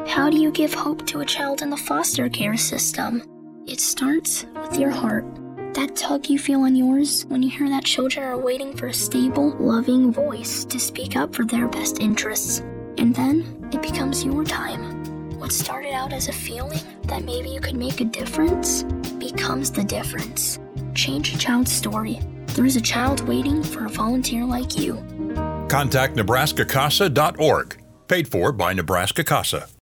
How do you give hope to a child in the foster care system? It starts with your heart. That tug you feel in yours when you hear that children are waiting for a stable, loving voice to speak up for their best interests. And then it becomes your time. What started out as a feeling that maybe you could make a difference becomes the difference. Change a child's story. There is a child waiting for a volunteer like you. Contact NebraskaCasa.org. Paid for by Nebraska CASA.